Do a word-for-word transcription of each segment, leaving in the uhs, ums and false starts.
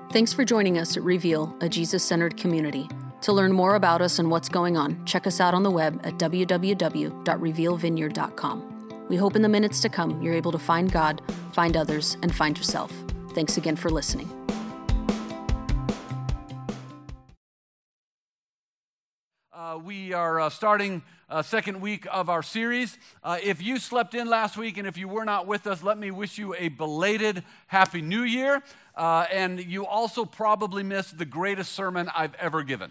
Thanks for joining us at Reveal, a Jesus-centered community. To learn more about us and what's going on, check us out on the web at w w w dot reveal vineyard dot com. We hope in the minutes to come you're able to find God, find others, and find yourself. Thanks again for listening. Uh, we are uh, starting a second week of our series. Uh, if you slept in last week and if you were not with us, let me wish you a belated Happy New Year. Uh, and you also probably missed the greatest sermon I've ever given,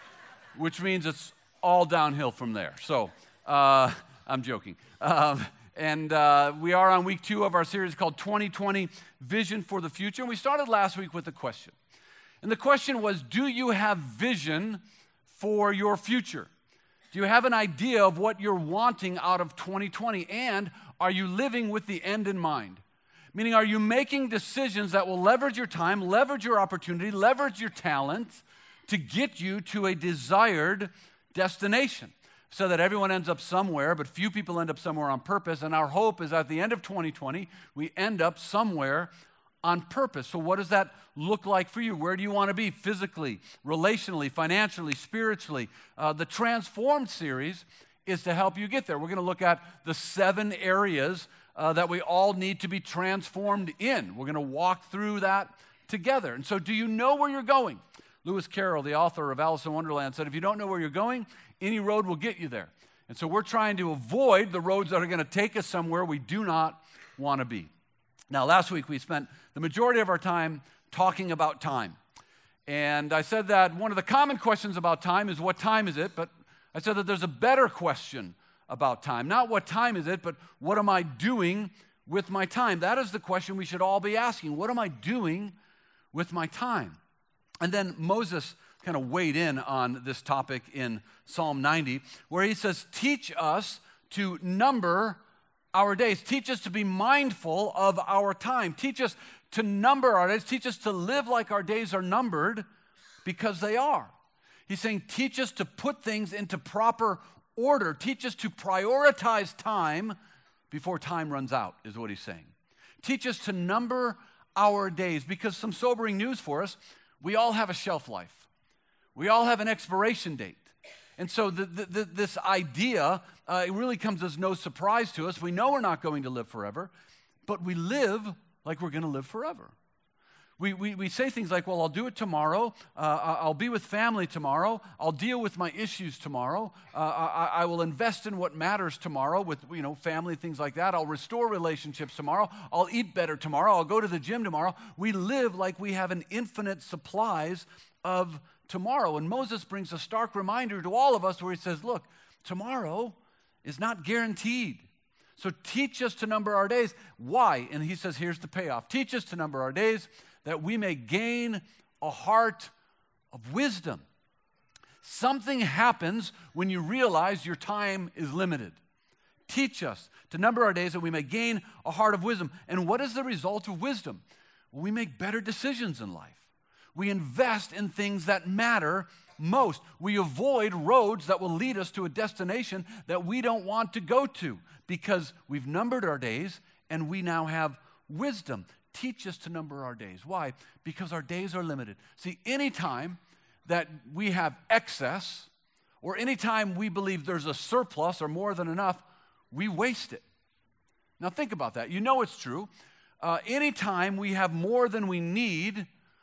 which means it's all downhill from there. So uh, I'm joking. Um, and uh, we are on week two of our series called twenty twenty Vision for the Future. And we started last week with a question. And the question was, do you have vision for your future? Do you have an idea of what you're wanting out of twenty twenty? And are you living with the end in mind? Meaning, are you making decisions that will leverage your time, leverage your opportunity, leverage your talent to get you to a desired destination so that everyone ends up somewhere, but few people end up somewhere on purpose? And our hope is at the end of twenty twenty, we end up somewhere on purpose. So what does that look like for you? Where do you want to be physically, relationally, financially, spiritually? Uh, the Transformed series is to help you get there. We're going to look at the seven areas uh, that we all need to be transformed in. We're going to walk through that together. And so do you know where you're going? Lewis Carroll, the author of Alice in Wonderland, said, if you don't know where you're going, any road will get you there. And so we're trying to avoid the roads that are going to take us somewhere we do not want to be. Now, last week we spent the majority of our time talking about time. And I said that one of the common questions about time is, what time is it? But I said that there's a better question about time. Not what time is it, but what am I doing with my time? That is the question we should all be asking. What am I doing with my time? And then Moses kind of weighed in on this topic in Psalm ninety, where he says, teach us to number our days. Teach us to be mindful of our time. Teach us to number our days. Teach us to live like our days are numbered, because they are. He's saying, teach us to put things into proper order. Teach us to prioritize time before time runs out, is what he's saying. Teach us to number our days, because some sobering news for us, we all have a shelf life. We all have an expiration date. And so the, the, the, this idea, uh, it really comes as no surprise to us. We know we're not going to live forever, but we live like we're going to live forever. We, we, we say things like, well, I'll do it tomorrow. Uh, I'll be with family tomorrow. I'll deal with my issues tomorrow. Uh, I, I will invest in what matters tomorrow with, you know, family, things like that. I'll restore relationships tomorrow. I'll eat better tomorrow. I'll go to the gym tomorrow. We live like we have an infinite supplies of tomorrow. And Moses brings a stark reminder to all of us where he says, look, tomorrow is not guaranteed. So teach us to number our days. Why? And he says, here's the payoff. Teach us to number our days that we may gain a heart of wisdom. Something happens when you realize your time is limited. Teach us to number our days that we may gain a heart of wisdom. And what is the result of wisdom? Well, we make better decisions in life. We invest in things that matter most. We avoid roads that will lead us to a destination that we don't want to go to, because we've numbered our days and we now have wisdom. Teach us to number our days. Why? Because our days are limited. See, anytime that we have excess, or anytime we believe there's a surplus or more than enough, we waste it. Now think about that. You know it's true. Uh, anytime we have more than we need,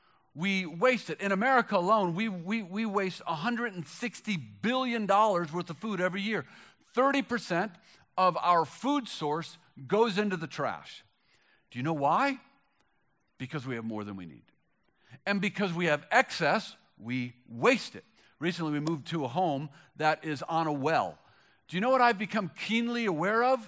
we waste it. In America alone, we, we, we waste one hundred sixty billion dollars worth of food every year. thirty percent of our food source goes into the trash. Do you know why? Because we have more than we need. And because we have excess, we waste it. Recently, we moved to a home that is on a well. Do you know what I've become keenly aware of?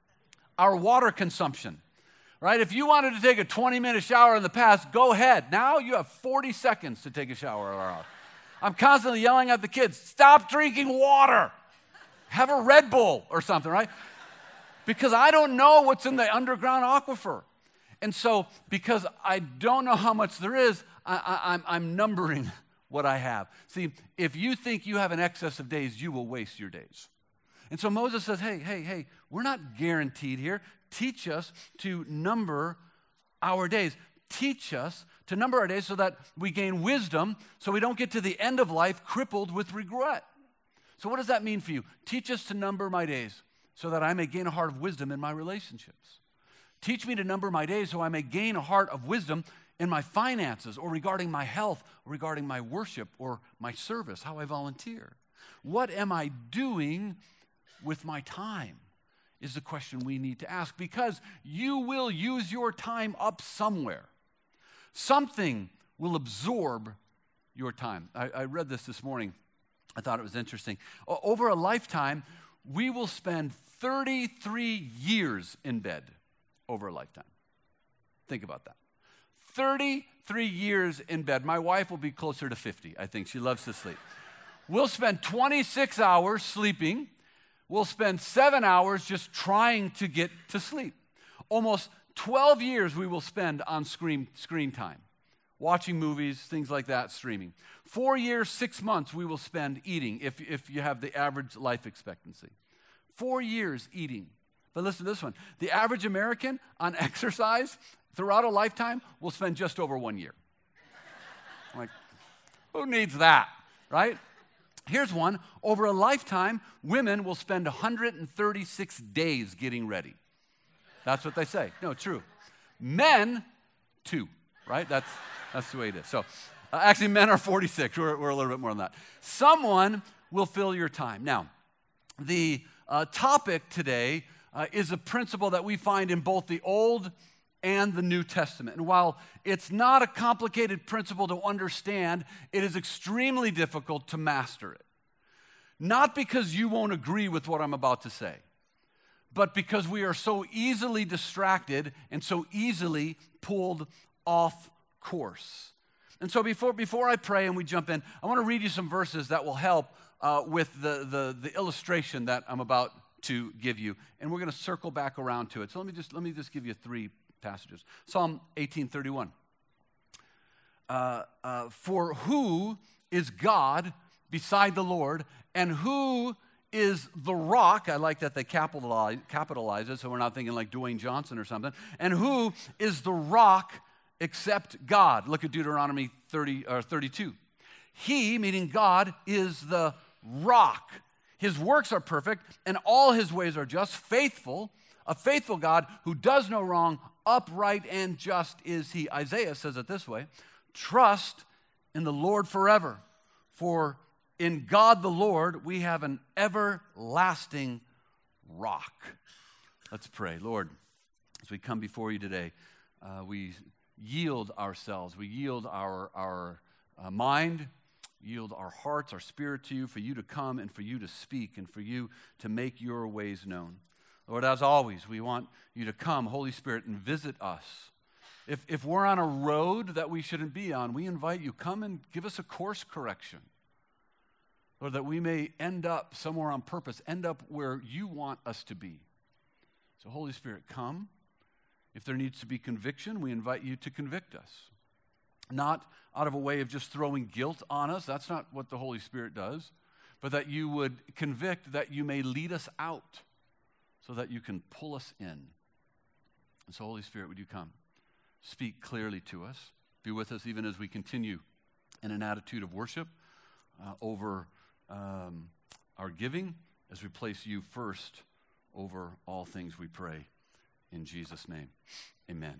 Our water consumption. Right? If you wanted to take a twenty-minute shower in the past, go ahead. Now you have forty seconds to take a shower. I'm constantly yelling at the kids, stop drinking water. Have a Red Bull or something, right? Because I don't know what's in the underground aquifer. And so, because I don't know how much there is, I, I, I'm, I'm numbering what I have. See, if you think you have an excess of days, you will waste your days. And so Moses says, hey, hey, hey, we're not guaranteed here. Teach us to number our days. Teach us to number our days so that we gain wisdom, so we don't get to the end of life crippled with regret. So what does that mean for you? Teach us to number my days so that I may gain a heart of wisdom in my relationships. Teach me to number my days so I may gain a heart of wisdom in my finances, or regarding my health, or regarding my worship, or my service, how I volunteer. What am I doing with my time is the question we need to ask, because you will use your time up somewhere. Something will absorb your time. I, I read this this morning. I thought it was interesting. O- over a lifetime, we will spend thirty-three years in bed over a lifetime. Think about that. thirty-three years in bed. My wife will be closer to fifty, I think. She loves to sleep. We'll spend twenty-six hours sleeping. We'll spend seven hours just trying to get to sleep. Almost twelve years we will spend on screen, screen time, watching movies, things like that, streaming. Four years, six months we will spend eating if, if you have the average life expectancy. Four years eating. But listen to this one. The average American on exercise throughout a lifetime will spend just over one year. Like, who needs that, right? Here's one. Over a lifetime, women will spend one hundred thirty-six days getting ready. That's what they say. No, true. Men, two, right? That's that's the way it is. So, uh, actually, men are forty-six. We're, we're a little bit more than that. Someone will fill your time. Now, the uh, topic today uh, is a principle that we find in both the Old and the New Testament. And while it's not a complicated principle to understand, it is extremely difficult to master it. Not because you won't agree with what I'm about to say, but because we are so easily distracted and so easily pulled off course. And so before, before I pray and we jump in, I want to read you some verses that will help uh, with the, the, the illustration that I'm about to give you. And we're going to circle back around to it. So let me just, let me just give you three passages. Psalm eighteen thirty-one. Uh, uh, For who is God beside the Lord, and who is the rock? I like that they capitalize, capitalize it, so we're not thinking like Dwayne Johnson or something. And who is the rock except God? Look at Deuteronomy thirty or thirty-two. He, meaning God, is the rock. His works are perfect, and all his ways are just, faithful, a faithful God who does no wrong, upright and just is he. Isaiah says it this way: trust in the Lord forever, for in God the Lord we have an everlasting rock. Let's pray. Lord, as we come before you today, uh, we yield ourselves, we yield our, our uh, mind, yield our hearts, our spirit to you, for you to come and for you to speak and for you to make your ways known. Lord, as always, we want you to come, Holy Spirit, and visit us. If, if we're on a road that we shouldn't be on, we invite you, come and give us a course correction. Lord, that we may end up somewhere on purpose, end up where you want us to be. So, Holy Spirit, come. If there needs to be conviction, we invite you to convict us. Not out of a way of just throwing guilt on us. That's not what the Holy Spirit does. But that you would convict, that you may lead us out, so that you can pull us in. And so, Holy Spirit, would you come? Speak clearly to us. Be with us even as we continue in an attitude of worship uh, over um, our giving, as we place you first over all things, we pray. In Jesus' name, amen.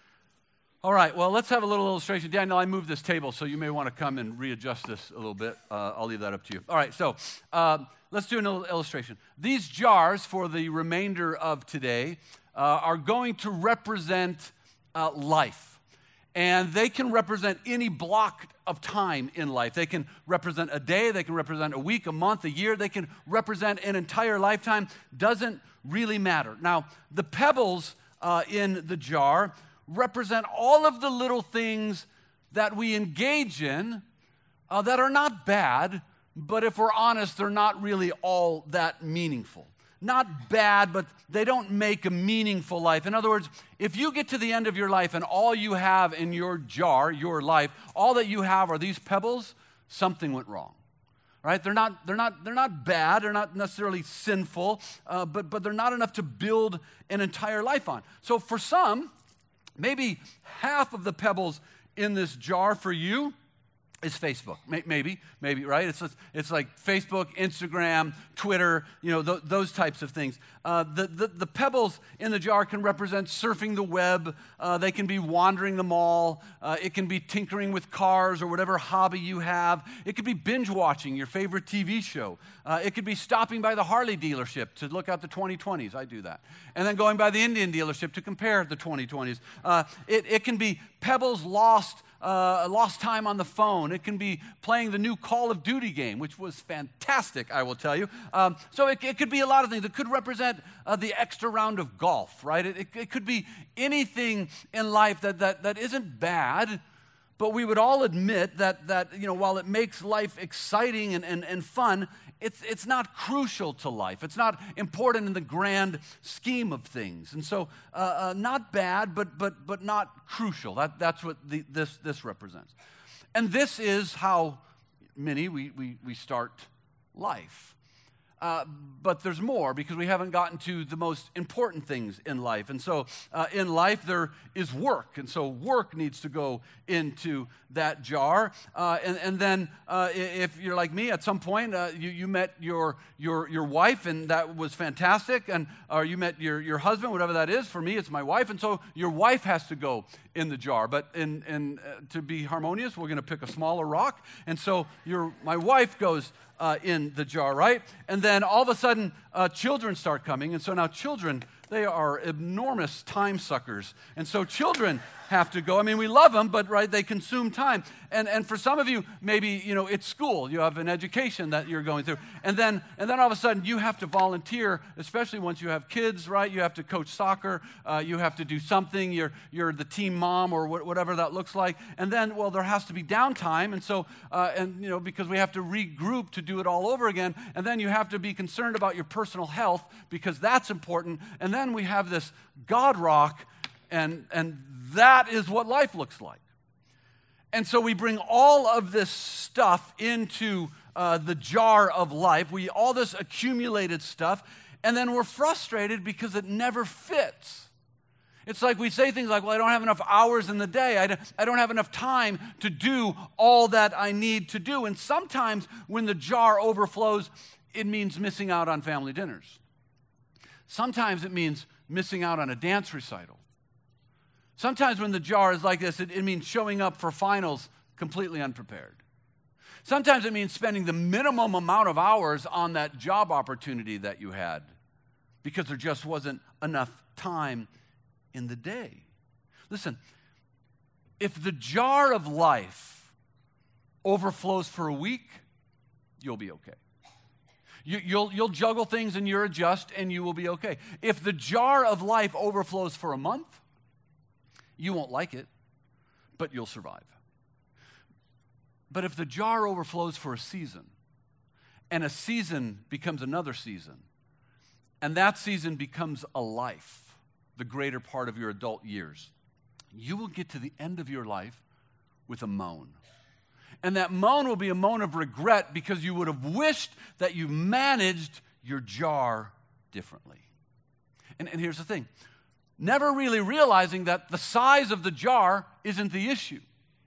All right, well, let's have a little illustration. Daniel, I moved this table, so you may want to come and readjust this a little bit. Uh, I'll leave that up to you. All right, so uh, let's do an illustration. These jars for the remainder of today uh, are going to represent uh, life. And they can represent any block of time in life. They can represent a day, they can represent a week, a month, a year, they can represent an entire lifetime. Doesn't really matter. Now, the pebbles uh, in the jar represent all of the little things that we engage in uh, that are not bad, but if we're honest, they're not really all that meaningful. Not bad, but they don't make a meaningful life. In other words, if you get to the end of your life and all you have in your jar, your life, all that you have are these pebbles, something went wrong. Right? They're not, they're not, they're not bad, they're not necessarily sinful, uh, but, but they're not enough to build an entire life on. So for some, maybe half of the pebbles in this jar for you is Facebook. Maybe, maybe, right? It's it's like Facebook, Instagram, Twitter, you know, th- those types of things. Uh, the, the, the pebbles in the jar can represent surfing the web. Uh, they can be wandering the mall. Uh, it can be tinkering with cars or whatever hobby you have. It could be binge watching your favorite T V show. Uh, it could be stopping by the Harley dealership to look out the twenty twenties. I do that. And then going by the Indian dealership to compare the twenty twenties. Uh, it, it can be pebbles lost Uh, lost time on the phone. It can be playing the new Call of Duty game, which was fantastic, I will tell you. Um, so it, it could be a lot of things. It could represent uh, the extra round of golf, right? It, it, it could be anything in life that, that, that isn't bad, but we would all admit that, that you know, while it makes life exciting and, and, and fun, it's, it's not crucial to life. It's not important in the grand scheme of things. And so uh, uh, not bad, but, but, but not crucial. That, that's what the, this, this represents. And this is how many we, we, we start life. Uh, but there's more, because we haven't gotten to the most important things in life. And so uh, in life there is work. And so work needs to go into that jar. Uh, and, and then uh, if you're like me, at some point uh, you, you met your, your, your wife, and that was fantastic. And or you met your, your husband, whatever that is. For me, it's my wife. And so your wife has to go in the jar. But in, in, uh, to be harmonious, we're going to pick a smaller rock. And so your, my wife goes Uh, in the jar, right? And then all of a sudden, uh, children start coming. And so now children, they are enormous time suckers. And so children have to go. I mean, we love them, but, right, they consume time. And and for some of you, maybe, you know, it's school. You have an education that you're going through. And then and then all of a sudden, you have to volunteer, especially once you have kids, right? You have to coach soccer. Uh, you have to do something. You're, you're the team mom or wh- whatever that looks like. And then, well, there has to be downtime. And so, uh, and, you know, because we have to regroup to do it all over again. And then you have to be concerned about your personal health, because that's important. And then we have this God rock, and and that is what life looks like. And so we bring all of this stuff into uh, the jar of life. We all this accumulated stuff, and then we're frustrated because it never fits. It's like we say things like, well, I don't have enough hours in the day. I don't, I don't have enough time to do all that I need to do. And sometimes when the jar overflows, it means missing out on family dinners. Sometimes it means missing out on a dance recital. Sometimes when the jar is like this, it, it means showing up for finals completely unprepared. Sometimes it means spending the minimum amount of hours on that job opportunity that you had, because there just wasn't enough time in the day. Listen, if the jar of life overflows for a week, you'll be okay. You, you'll, you'll juggle things and you'll adjust and you will be okay. If the jar of life overflows for a month, you won't like it, but you'll survive. But if the jar overflows for a season, and a season becomes another season, and that season becomes a life, the greater part of your adult years, you will get to the end of your life with a moan. And that moan will be a moan of regret, because you would have wished that you managed your jar differently. And, and here's the thing. Never really realizing that the size of the jar isn't the issue.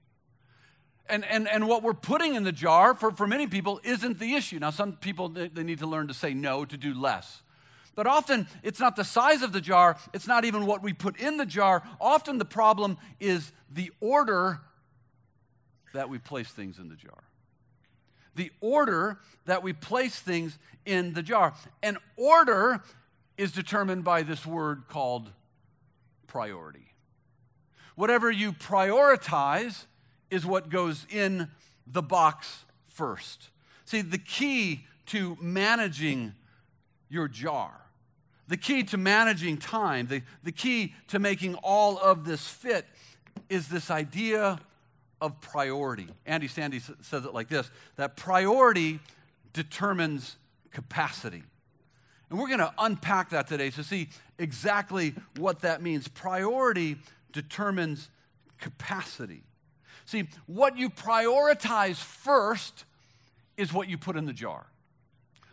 And, and, and what we're putting in the jar, for, for many people, isn't the issue. Now, some people, they, they need to learn to say no, to do less. But often, it's not the size of the jar. It's not even what we put in the jar. Often the problem is the order that we place things in the jar. The order that we place things in the jar. And order is determined by this word called priority. Whatever you prioritize is what goes in the box first. See, the key to managing your jar, the key to managing time, the, the key to making all of this fit is this idea of priority. Andy Stanley says it like this, that priority determines capacity. And we're going to unpack that today to see exactly what that means. Priority determines capacity. See, what you prioritize first is what you put in the jar.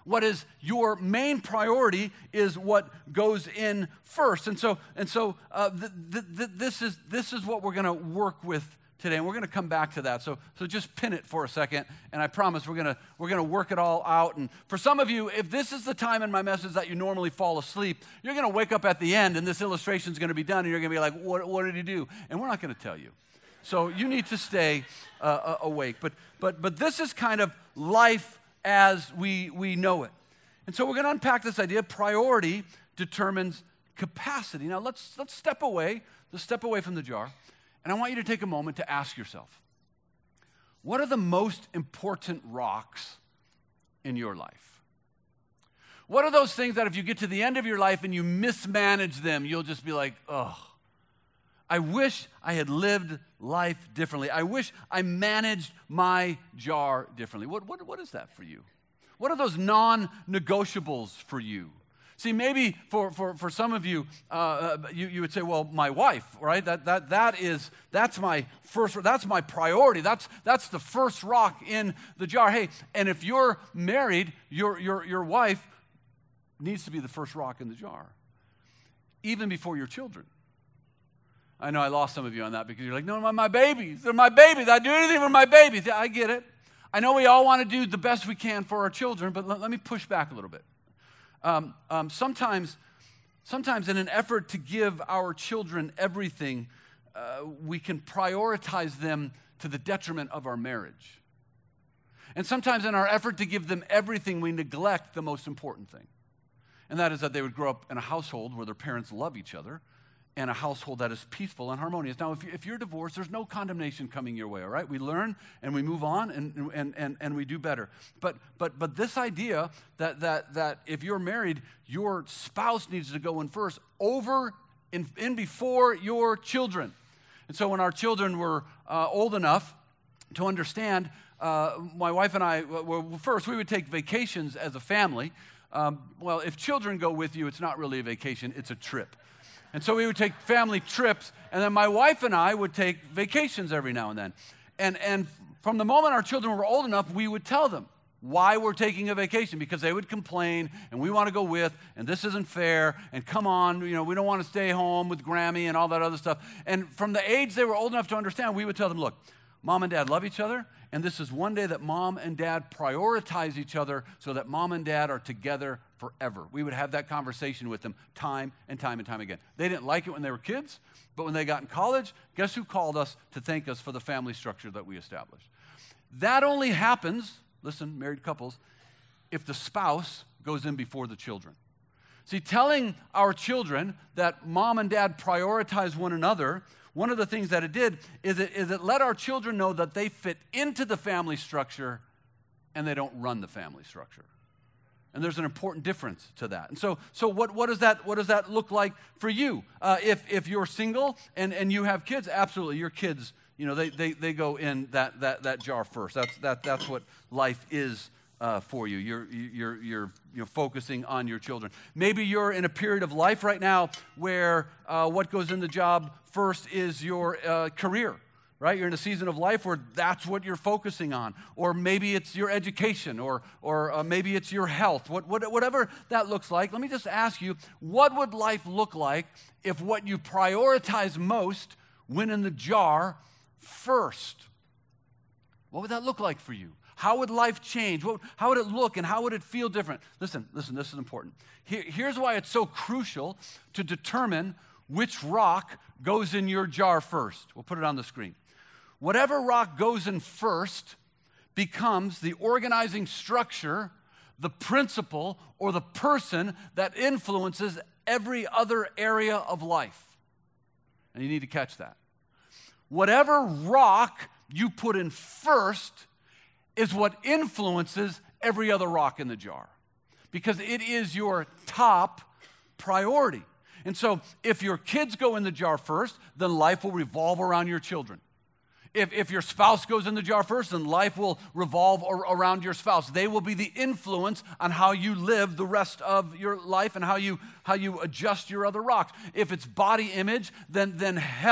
What is your main priority is what goes in first. And so, and so uh, th- th- th- this is this is what we're going to work with today, and we're going to come back to that. So, so just pin it for a second, and I promise we're going to we're going to work it all out. And for some of you, if this is the time in my message that you normally fall asleep, you're going to wake up at the end, and this illustration is going to be done, and you're going to be like, "What, what did he do?" And we're not going to tell you. So you need to stay uh, awake. But but but this is kind of life as we, we know it. And so we're going to unpack this idea. Priority determines capacity. Now let's let's step away, let's step away from the jar, and I want you to take a moment to ask yourself, what are the most important rocks in your life? What are those things that if you get to the end of your life and you mismanage them, you'll just be like, oh, I wish I had lived life differently. I wish I managed my jar differently. What, what, what is that for you? What are those non-negotiables for you? See, maybe for, for, for some of you, uh, you, you would say, well, my wife, right? That, that, that is, that's my first, that's my priority. That's, that's the first rock in the jar. Hey, and if you're married, your, your, your wife needs to be the first rock in the jar, even before your children. I know I lost some of you on that because you're like, no, my, my babies, they're my babies. I do anything for my babies. Yeah, I get it. I know we all want to do the best we can for our children, but let, let me push back a little bit. Um, um, sometimes, sometimes in an effort to give our children everything, uh, we can prioritize them to the detriment of our marriage. And sometimes in our effort to give them everything, we neglect the most important thing. And that is that they would grow up in a household where their parents love each other, and a household that is peaceful and harmonious. Now, if, you, if you're divorced, there's no condemnation coming your way, all right? We learn and we move on and, and, and, and we do better. But, but, but this idea that, that, that if you're married, your spouse needs to go in first over in, in before your children. And so when our children were uh, old enough to understand, uh, my wife and I, well, first, we would take vacations as a family. Um, well, if children go with you, it's not really a vacation, it's a trip. And so we would take family trips, and then my wife and I would take vacations every now and then. And, and from the moment our children were old enough, we would tell them why we're taking a vacation, because they would complain, and we want to go with, and this isn't fair, and come on, you know, we don't want to stay home with Grammy and all that other stuff. And from the age they were old enough to understand, we would tell them, look, Mom and Dad love each other, and this is one day that Mom and Dad prioritize each other so that Mom and Dad are together forever. We would have that conversation with them time and time and time again. They didn't like it when they were kids, but when they got in college, guess who called us to thank us for the family structure that we established? That only happens, listen, married couples, if the spouse goes in before the children. See, telling our children that Mom and Dad prioritize one another, one of the things that it did is it, is it let our children know that they fit into the family structure and they don't run the family structure. And there's an important difference to that. And so, so what, what, does, that, what does that look like for you? Uh, if, if you're single and, and you have kids, absolutely, your kids, you know, they, they, they go in that, that, that jar first. That's, that, that's what life is uh, for you. You're, you're, you're, you're focusing on your children. Maybe you're in a period of life right now where uh, what goes in the job first is your uh, career, right? You're in a season of life where that's what you're focusing on. Or maybe it's your education, or, or uh, maybe it's your health. What, what, whatever that looks like, let me just ask you, what would life look like if what you prioritize most went in the jar first? What would that look like for you? How would life change? What, how would it look, and how would it feel different? Listen, listen, this is important. Here, here's why it's so crucial to determine which rock goes in your jar first. We'll put it on the screen. Whatever rock goes in first becomes the organizing structure, the principle, or the person that influences every other area of life. And you need to catch that. Whatever rock you put in first is what influences every other rock in the jar, because it is your top priority. And so if your kids go in the jar first, then life will revolve around your children. If, if your spouse goes in the jar first, then life will revolve ar- around your spouse. They will be the influence on how you live the rest of your life and how you, how you adjust your other rocks. If it's body image, then, then health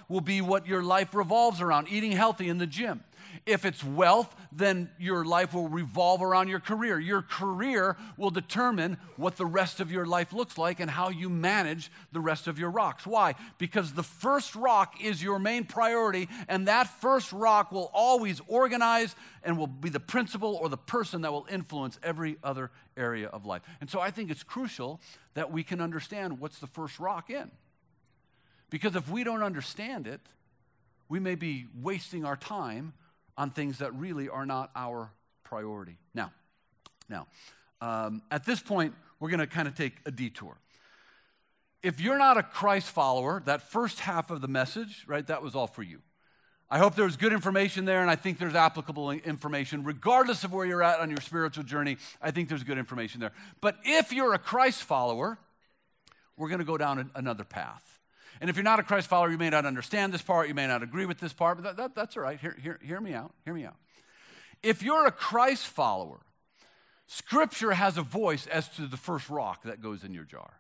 will be what your life revolves around, eating healthy in the gym. If it's wealth, then your life will revolve around your career. Your career will determine what the rest of your life looks like and how you manage the rest of your rocks. Why? Because the first rock is your main priority, and that first rock will always organize and will be the principle or the person that will influence every other area of life. And so I think it's crucial that we can understand what's the first rock in. Because if we don't understand it, we may be wasting our time on things that really are not our priority. Now, now, um, at this point, we're going to kind of take a detour. If you're not a Christ follower, that first half of the message, right, that was all for you. I hope there's good information there, and I think there's applicable information. Regardless of where you're at on your spiritual journey, I think there's good information there. But if you're a Christ follower, we're going to go down another path. And if you're not a Christ follower, you may not understand this part, you may not agree with this part, but that, that, that's all right. Hear, hear, hear me out. Hear me out. If you're a Christ follower, Scripture has a voice as to the first rock that goes in your jar.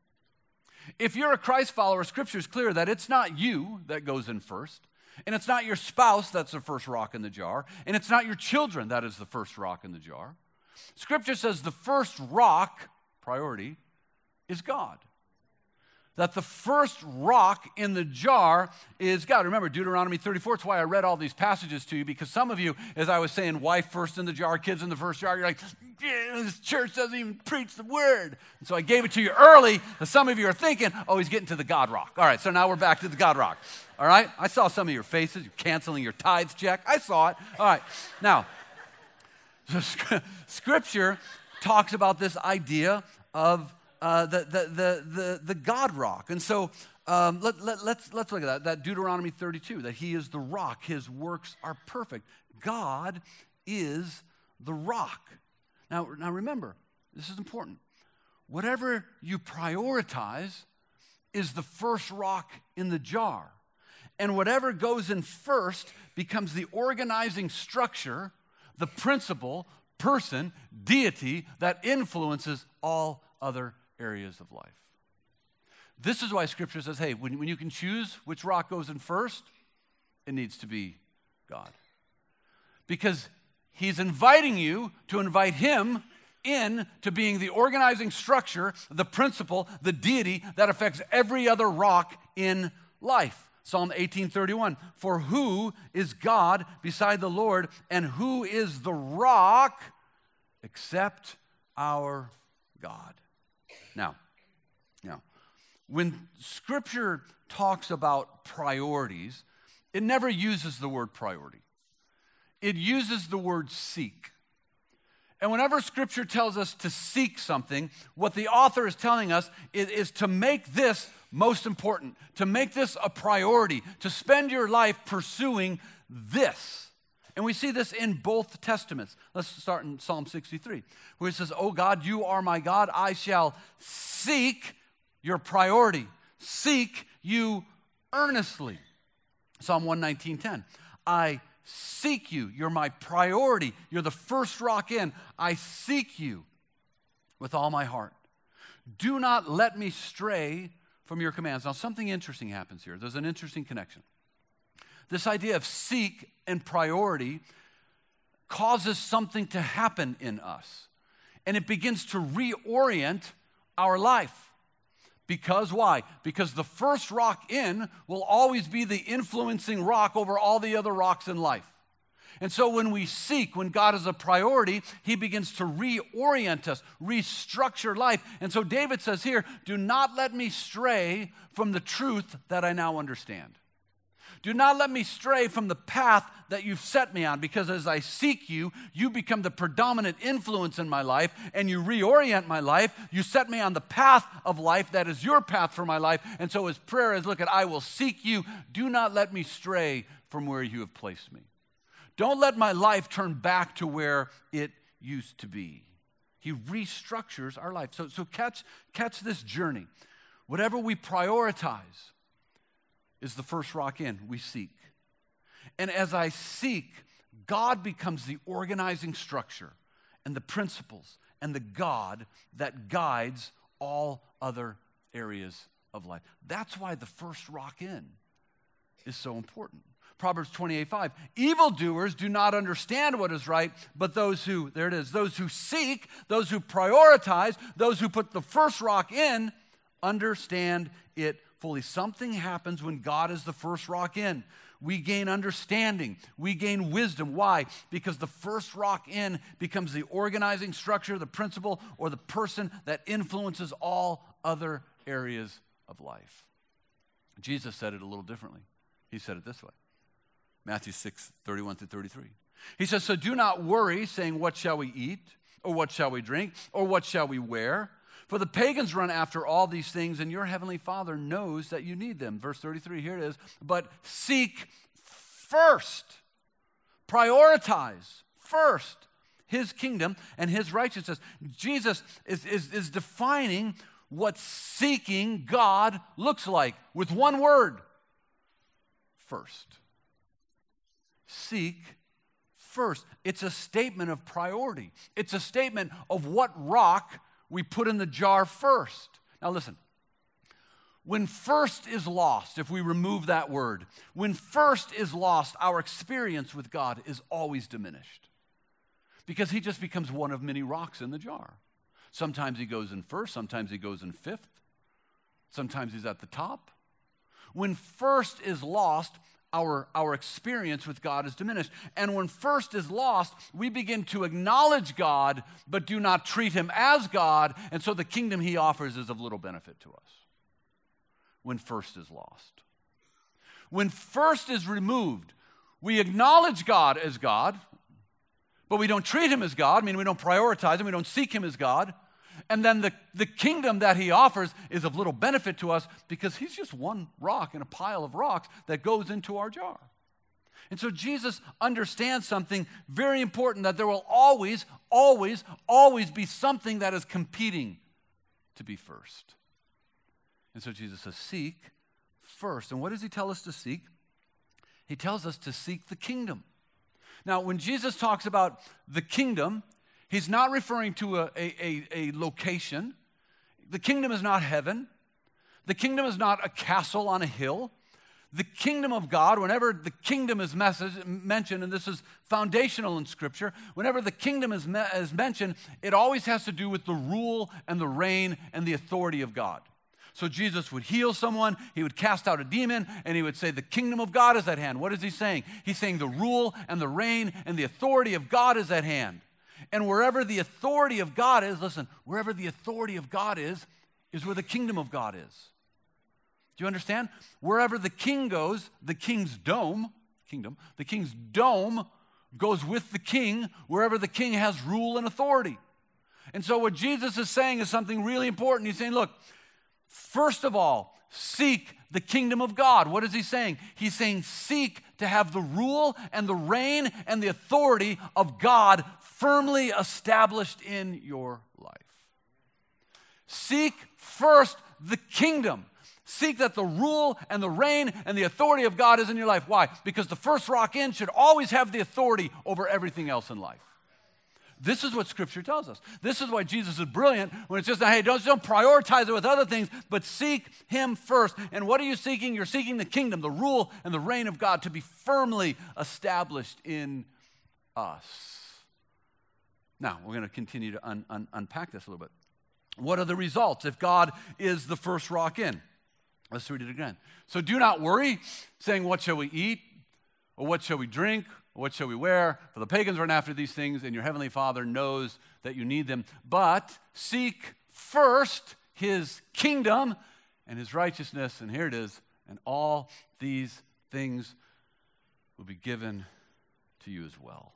If you're a Christ follower, Scripture is clear that it's not you that goes in first, and it's not your spouse that's the first rock in the jar, and it's not your children that is the first rock in the jar. Scripture says the first rock, priority, is God. That the first rock in the jar is God. Remember, Deuteronomy thirty-four, it's why I read all these passages to you, because some of you, as I was saying, wife first in the jar, kids in the first jar, you're like, yeah, this church doesn't even preach the word. And so I gave it to you early, and some of you are thinking, oh, he's getting to the God rock. All right, so now we're back to the God rock. All right, I saw some of your faces. You're canceling your tithes check. I saw it. All right, now, so Scripture talks about this idea of Uh, the, the, the, the, the God rock. And so um, let, let, let's, let's look at that, that Deuteronomy thirty-two, that he is the rock. His works are perfect. God is the rock. Now, now remember, this is important. Whatever you prioritize is the first rock in the jar. And whatever goes in first becomes the organizing structure, the principle, person, deity that influences all other areas of life. This is why Scripture says, hey, when, when you can choose which rock goes in first, it needs to be God. Because he's inviting you to invite him in to being the organizing structure, the principle, the deity that affects every other rock in life. Psalm eighteen thirty-one, for who is God beside the Lord, and who is the rock except our God? Now, now, when Scripture talks about priorities, it never uses the word priority. It uses the word seek. And whenever Scripture tells us to seek something, what the author is telling us is, is to make this most important, to make this a priority, to spend your life pursuing this. And we see this in both Testaments. Let's start in Psalm sixty-three, where it says, oh God, you are my God. I shall seek your priority. Seek you earnestly. Psalm one nineteen ten, I seek you. You're my priority. You're the first rock in. I seek you with all my heart. Do not let me stray from your commands. Now, something interesting happens here. There's an interesting connection. This idea of seek and priority causes something to happen in us. And it begins to reorient our life. Because why? Because the first rock in will always be the influencing rock over all the other rocks in life. And so when we seek, when God is a priority, he begins to reorient us, restructure life. And so David says here, do not let me stray from the truth that I now understand. Do not let me stray from the path that you've set me on, because as I seek you, you become the predominant influence in my life, and you reorient my life. You set me on the path of life that is your path for my life. And so his prayer is, look, at I will seek you. Do not let me stray from where you have placed me. Don't let my life turn back to where it used to be. He restructures our life. So, so catch, catch this journey. Whatever we prioritize is the first rock in, we seek. And as I seek, God becomes the organizing structure and the principles and the God that guides all other areas of life. That's why the first rock in is so important. Proverbs twenty-eight five, evildoers do not understand what is right, but those who, there it is, those who seek, those who prioritize, those who put the first rock in, understand it fully. Something happens when God is the first rock in. We gain understanding. We gain wisdom. Why? Because the first rock in becomes the organizing structure, the principle, or the person that influences all other areas of life. Jesus said it a little differently. He said it this way. Matthew six thirty-one through thirty-three. He says, so do not worry, saying, what shall we eat? Or what shall we drink? Or what shall we wear? For the pagans run after all these things, and your heavenly Father knows that you need them. Verse thirty-three, here it is. But seek first, prioritize first his kingdom and his righteousness. Jesus is, is, is defining what seeking God looks like with one word: first. Seek first. It's a statement of priority. It's a statement of what rock we put in the jar first. Now listen, when first is lost, if we remove that word, when first is lost, our experience with God is always diminished because he just becomes one of many rocks in the jar. Sometimes he goes in first, sometimes he goes in fifth, sometimes he's at the top. When first is lost, Our, our experience with God is diminished. And when first is lost, we begin to acknowledge God, but do not treat him as God, and so the kingdom he offers is of little benefit to us. When first is lost. When first is removed, we acknowledge God as God, but we don't treat him as God. I mean, we don't prioritize him, we don't seek him as God. And then the, the kingdom that he offers is of little benefit to us because he's just one rock in a pile of rocks that goes into our jar. And so Jesus understands something very important, that there will always, always, always be something that is competing to be first. And so Jesus says, seek first. And what does he tell us to seek? He tells us to seek the kingdom. Now, when Jesus talks about the kingdom, he's not referring to a, a, a, a location. The kingdom is not heaven. The kingdom is not a castle on a hill. The kingdom of God, whenever the kingdom is message, mentioned, and this is foundational in Scripture, whenever the kingdom is, me, is mentioned, it always has to do with the rule and the reign and the authority of God. So Jesus would heal someone, he would cast out a demon, and he would say, the kingdom of God is at hand. What is he saying? He's saying the rule and the reign and the authority of God is at hand. And wherever the authority of God is, listen, wherever the authority of God is, is where the kingdom of God is. Do you understand? Wherever the king goes, the king's dome, kingdom, the king's dome goes with the king, wherever the king has rule and authority. And so what Jesus is saying is something really important. He's saying, look, first of all, seek the kingdom of God. What is he saying? He's saying seek to have the rule and the reign and the authority of God firmly established in your life. Seek first the kingdom. Seek that the rule and the reign and the authority of God is in your life. Why? Because the first rock in should always have the authority over everything else in life. This is what Scripture tells us. This is why Jesus is brilliant when it's just, hey, don't, don't prioritize it with other things, but seek him first. And what are you seeking? You're seeking the kingdom, the rule, and the reign of God to be firmly established in us. Now, we're going to continue to un, un, unpack this a little bit. What are the results if God is the first rock in? Let's read it again. So do not worry, saying, what shall we eat? Or what shall we drink? What shall we wear? For the pagans run after these things, and your heavenly Father knows that you need them. But seek first his kingdom and his righteousness, and here it is, and all these things will be given to you as well.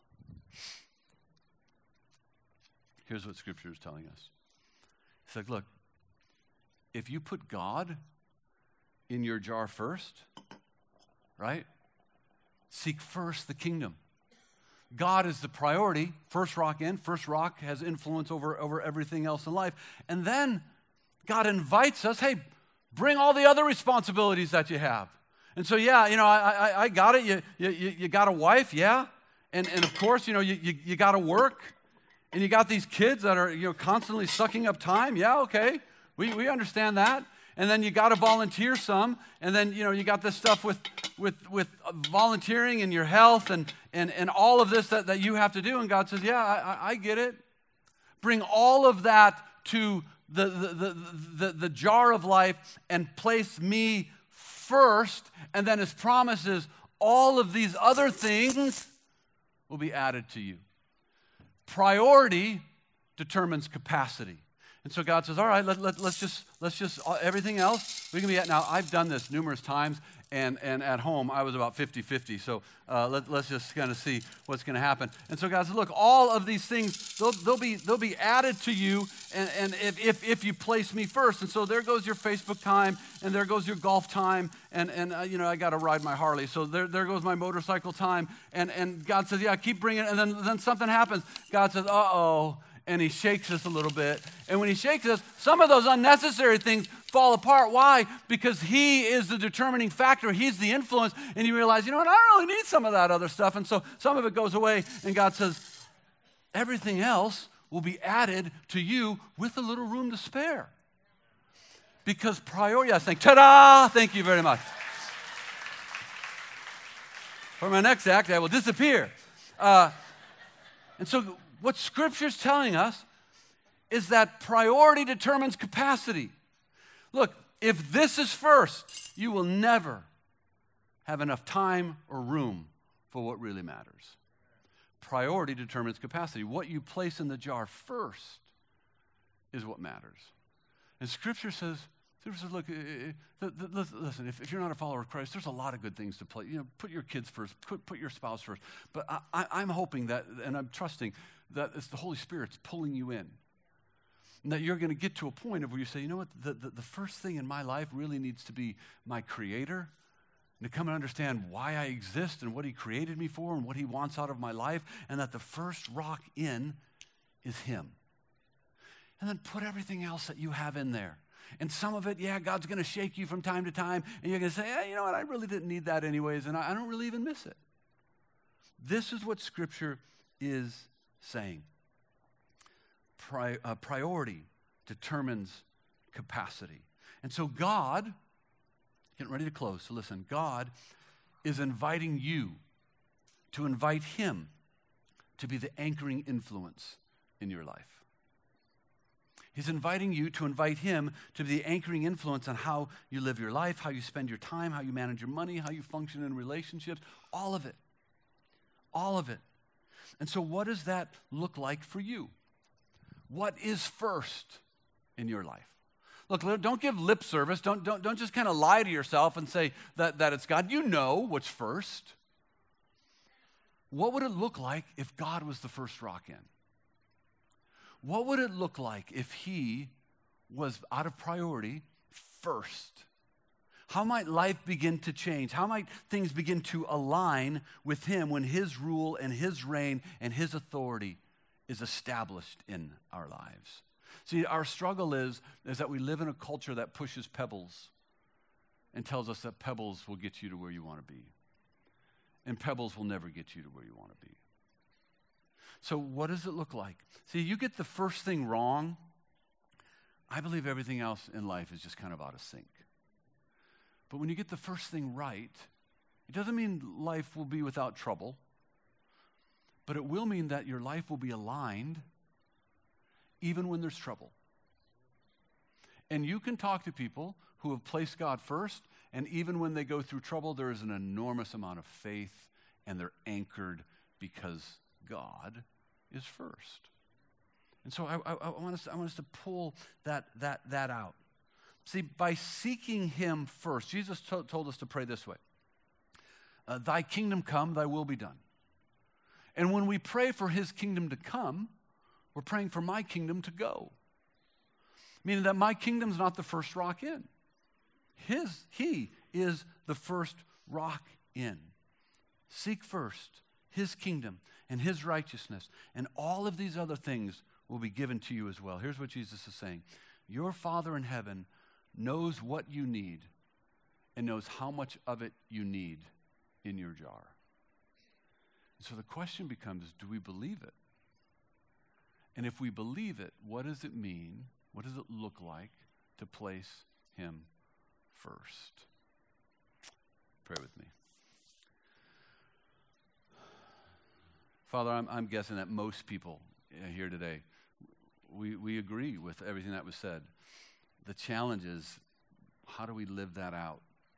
Here's what Scripture is telling us. It's like, look, if you put God in your jar first, right? Seek first the kingdom. God is the priority. First rock in. First rock has influence over, over everything else in life. And then God invites us, hey, bring all the other responsibilities that you have. And so, yeah, you know, I, I, I got it. You, you, you got a wife, yeah. And, and of course, you know, you, you, you got to work. And you got these kids that are, you know, constantly sucking up time. Yeah, okay. We, we understand that. And then you got to volunteer some. And then, you know, you got this stuff with with with volunteering and your health and and, and all of this that, that you have to do. And God says, yeah, I, I get it. Bring all of that to the the, the, the the jar of life and place me first. And then his promise is all of these other things will be added to you. Priority determines capacity. And so God says, all right, let, let, let's just, let's just, uh, everything else, we can be at. Now, I've done this numerous times, and, and at home, I was about fifty-fifty. So uh, let, let's just kind of see what's going to happen. And so God says, look, all of these things, they'll, they'll, be, they'll be added to you, and, and if, if, if you place me first. And so there goes your Facebook time, and there goes your golf time, and, and uh, you know, I got to ride my Harley. So there, there goes my motorcycle time. And, and God says, yeah, keep bringing it. And then, then something happens. God says, uh-oh. And he shakes us a little bit. And when he shakes us, some of those unnecessary things fall apart. Why? Because he is the determining factor. He's the influence. And you realize, you know what, I don't really need some of that other stuff. And so some of it goes away. And God says, everything else will be added to you with a little room to spare. Because priority, I think, ta-da, thank you very much. For my next act, I will disappear. Uh, and so what Scripture's telling us is that priority determines capacity. Look, if this is first, you will never have enough time or room for what really matters. Priority determines capacity. What you place in the jar first is what matters. And Scripture says, Scripture says, look, uh, uh, listen, if, if you're not a follower of Christ, there's a lot of good things to play. You know, put your kids first, put, put your spouse first. But I, I, I'm hoping that, and I'm trusting that it's the Holy Spirit's pulling you in. And that you're going to get to a point of where you say, you know what, the, the, the first thing in my life really needs to be my Creator, and to come and understand why I exist and what he created me for and what he wants out of my life, and that the first rock in is him. And then put everything else that you have in there. And some of it, yeah, God's going to shake you from time to time, and you're going to say, hey, you know what, I really didn't need that anyways, and I, I don't really even miss it. This is what Scripture is saying. Pri- uh, priority determines capacity. And so God, getting ready to close, so listen, God is inviting you to invite him to be the anchoring influence in your life. He's inviting you to invite him to be the anchoring influence on how you live your life, how you spend your time, how you manage your money, how you function in relationships, all of it. All of it. And so what does that look like for you? What is first in your life? Look, don't give lip service. Don't, don't, don't just kind of lie to yourself and say that, that it's God. You know what's first. What would it look like if God was the first rock in? What would it look like if he was out of priority first? How might life begin to change? How might things begin to align with him when his rule and his reign and his authority is established in our lives? See, our struggle is, is that we live in a culture that pushes pebbles and tells us that pebbles will get you to where you want to be. And pebbles will never get you to where you want to be. So what does it look like? See, you get the first thing wrong, I believe everything else in life is just kind of out of sync. But when you get the first thing right, it doesn't mean life will be without trouble, but it will mean that your life will be aligned even when there's trouble. And you can talk to people who have placed God first, and even when they go through trouble, there is an enormous amount of faith, and they're anchored because God is first. And so I, I, I, want us, I want us to pull that, that, that out. See, by seeking him first, Jesus to- told us to pray this way. Uh, thy kingdom come, thy will be done. And when we pray for his kingdom to come, we're praying for my kingdom to go. Meaning that my kingdom's not the first rock in. His, he is the first rock in. Seek first his kingdom and his righteousness, and all of these other things will be given to you as well. Here's what Jesus is saying. Your Father in heaven knows what you need and knows how much of it you need in your jar. And so the question becomes, do we believe it? And if we believe it, what does it mean? What does it look like to place him first. Pray with me. Father, I'm, I'm guessing that most people here today, we, we agree with everything that was said. The challenge is, how do we live that out?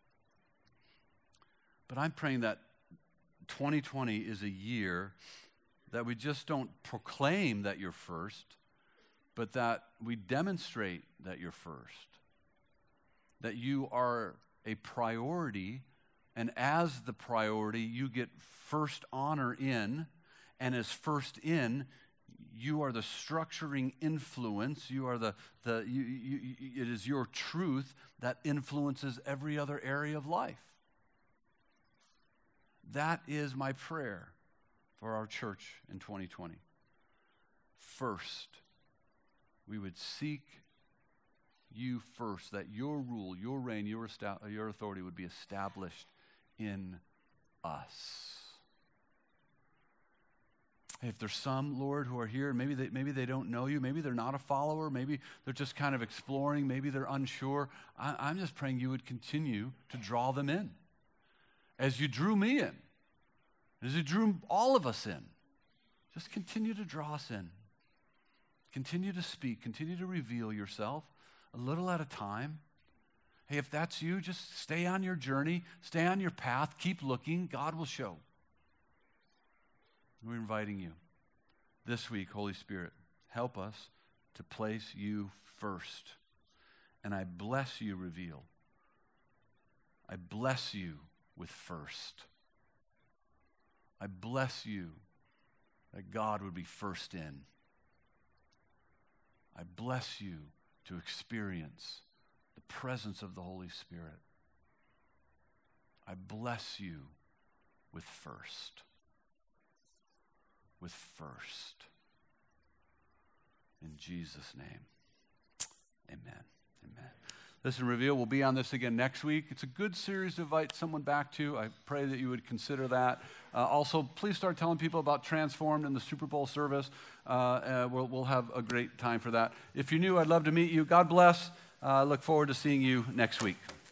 But I'm praying that twenty twenty is a year that we just don't proclaim that you're first, but that we demonstrate that you're first, that you are a priority, and as the priority, you get first honor in, and as first in, you are the structuring influence. You are the, the you, you, you, it is your truth that influences every other area of life. That is my prayer for our church in twenty twenty. First, we would seek you first, that your rule, your reign, your, esta- your authority would be established in us. If there's some, Lord, who are here, and maybe they, maybe they don't know you, maybe they're not a follower, maybe they're just kind of exploring, maybe they're unsure, I, I'm just praying you would continue to draw them in. As you drew me in, as you drew all of us in, just continue to draw us in. Continue to speak, continue to reveal yourself a little at a time. Hey, if that's you, just stay on your journey, stay on your path, keep looking, God will show. We're inviting you this week, Holy Spirit, help us to place you first. And I bless you, Reveal. I bless you with first. I bless you that God would be first in. I bless you to experience the presence of the Holy Spirit. I bless you with first. With first. In Jesus' name, amen. Amen. Listen, Reveal, we'll be on this again next week. It's a good series to invite someone back to. I pray that you would consider that. Uh, also, please start telling people about Transformed and the Super Bowl service. Uh, uh, we'll, we'll have a great time for that. If you're new, I'd love to meet you. God bless. I uh, look forward to seeing you next week.